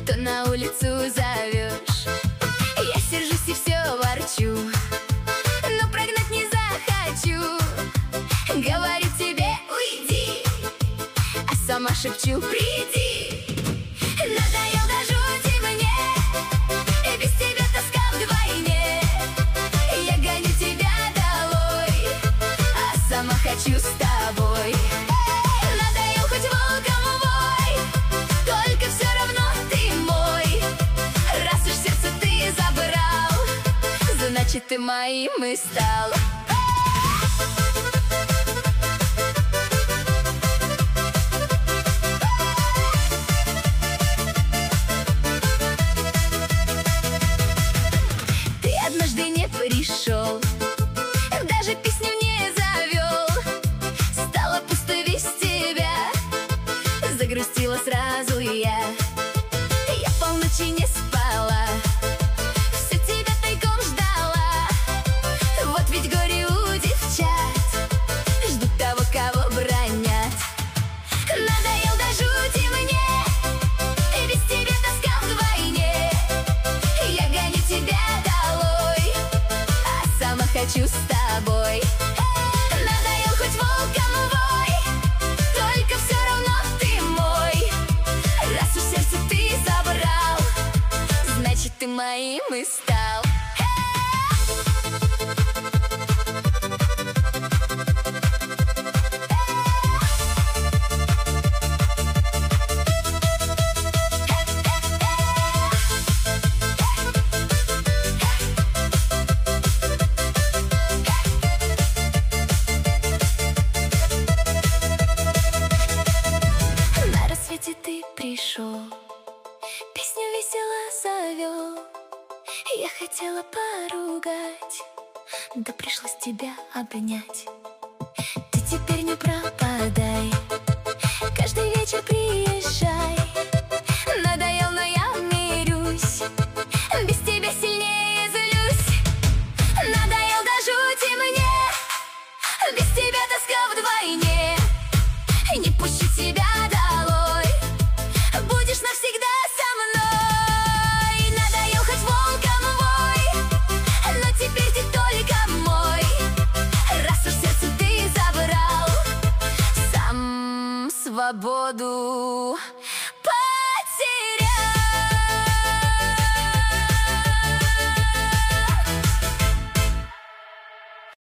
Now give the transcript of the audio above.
то на улицу зовешь. Я сержусь и все ворчу, но прогнать не захочу. Говорю тебе уйди, а сама шепчу приди. Надоел до жути мне, и без тебя тоска вдвойне. Я гоню тебя долой, а сама хочу с тобой. Надоел хоть волком вой, только все равно ты мой. Раз уж сердце ты забрал, значит ты моим и стал. Однажды не пришел, даже песню не завел. Стало пусто без тебя, загрустила сразу я. Я полночи не спала, все тебя тайком ждала. Вот ведь горе у девчат, ждут того, кого бронят. Надоел до жути мне, и без тебя тоска вдвойне. Я гоню тебя долой, а сама хочу с тобой. Надоел хоть волком вой, только все равно ты мой. Раз уж сердце ты забрал, значит ты моим и стал. Ты пришел, песню весело завел. Я хотела поругать, да пришлось тебя обнять. Ты теперь не пропадай, каждый вечер приезжай.